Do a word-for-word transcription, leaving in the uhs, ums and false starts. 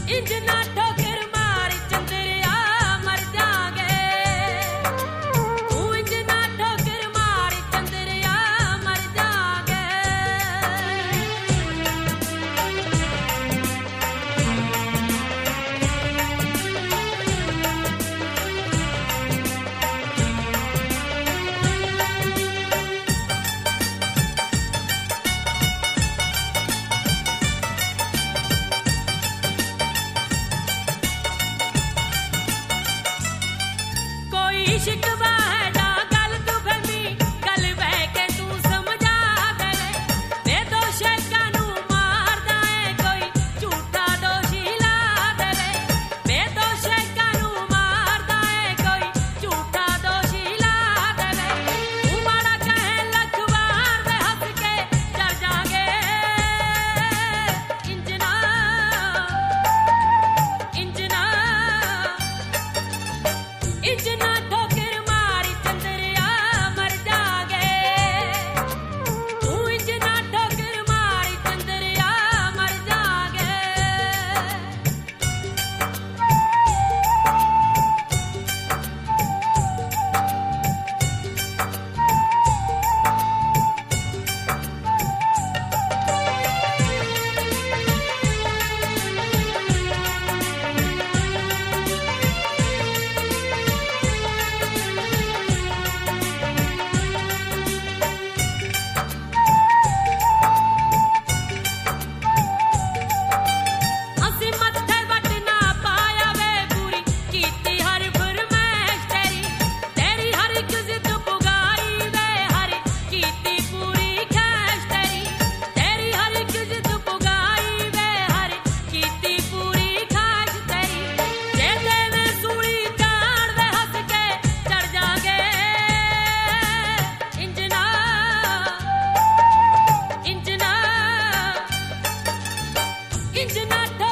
इंजना ठोकर मारी चंद्रिया मर जागे, तू इंजना ठोकर मारी चंद्रिया मर जागे। कोई शिकवा है ना गल तू फहमी, गल बह के तू समझा गए। बेदोश कानू मारदा है कोई झूठा दोषी ला दे। बेदोश कानू मारदा है कोई झूठा दोषी ला दे। तू माड़ा कहे लख बार वे हंस के डर जागे। इंजना इंजना इंजना ठोकर मारी चंद्रिया मर जागे, तू इंजना ठोकर मारी चंद्रिया मर जागे। ਅਸੀਂ ਮੱਥੇ ਵੱਟ ਨਾ ਪਾਇਆ ਵੇ ਪੂਰੀ ਕੀਤੀ ਹਰ ਫਰਮਾਇਸ਼ ਤੇਰੀ, ਤੇਰੀ ਹਰ ਇੱਕ ਜ਼ਿੱਦ ਪੁਗਾਈ ਵੇ ਹਰ ਕੀਤੀ ਪੂਰੀ ਖੈਸ਼ ਤੇਰੀ, ਤੇਰੀ ਹਰ ਇੱਕ ਜ਼ਿੱਦ ਪੁਗਾਈ ਵੇ ਹਰ ਕੀਤੀ ਪੂਰੀ ਖਾਸ਼ ਤੇਰੀ। ਜੇ ਦੇਵੇਂ ਸੂਲੀ ਜਾਣ ਵੇ ਹੱਸ ਕੇ ਚੜ ਜਾਗੇ। ਇੰਜਨਾ ਇੰਜਨਾ ਇੰਜਨਾ